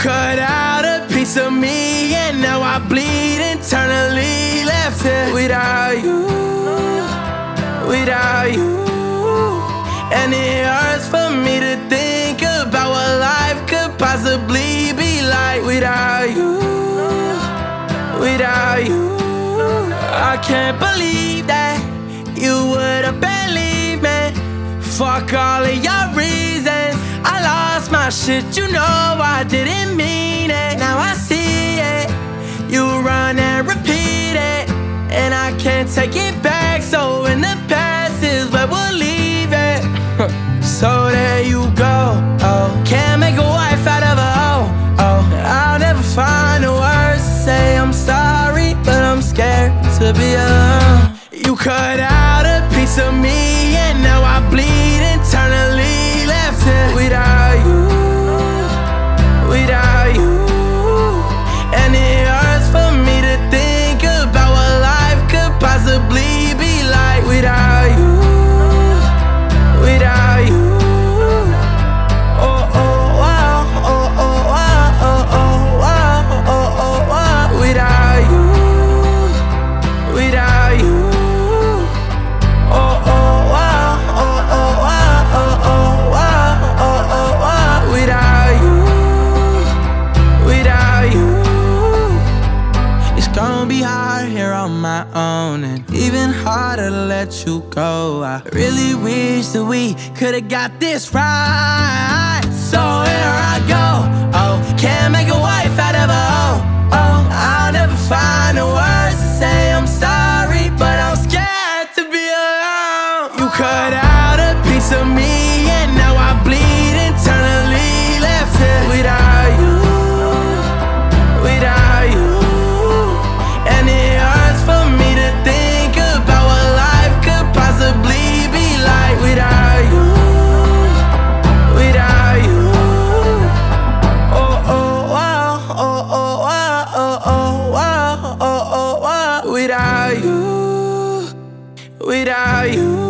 cut out a piece of me, and now I bleed internally. Left here without you, without you. And it hurts for me to think about what life could possibly be like without you, without you. I can't believe that you would've believed me. Fuck all of your reasons. I lost my shit, you know I didn't mean it. Now I see it, you run and repeat it, and I can't take it back. So in the past is where we'll leave it. So there you go, oh. Can't make a wife out of a hoe, oh. I'll never find the words to say I'm sorry, but I'm scared to be alone. You cut out a piece of me, and now I bleed internally. Left here without you, without you. And it hurts for me to think about what life could possibly be like without you, without you. Oh, oh, wow, oh, oh, wow, oh, oh, wow, oh, oh, wow. Without you, without you. Oh, oh, wow, oh, oh, wow, oh, oh, wow, oh, oh, wow. Without you, without you. It's gonna be hard here on my own, and even harder to let you go. I really wish that we could've got this right. So here I go, oh. Can't make a wife out of a hoe, oh. I'll never find the words to say I'm sorry, but I'm scared to be alone. You cut out a piece of me, and now I bleed internally. Left here without you, without you. And it hurts for me to think about what life could possibly be like without you, without you. Oh, oh, wow, oh, oh, wow, oh, oh, wow, oh, oh, wow. Without you, without you.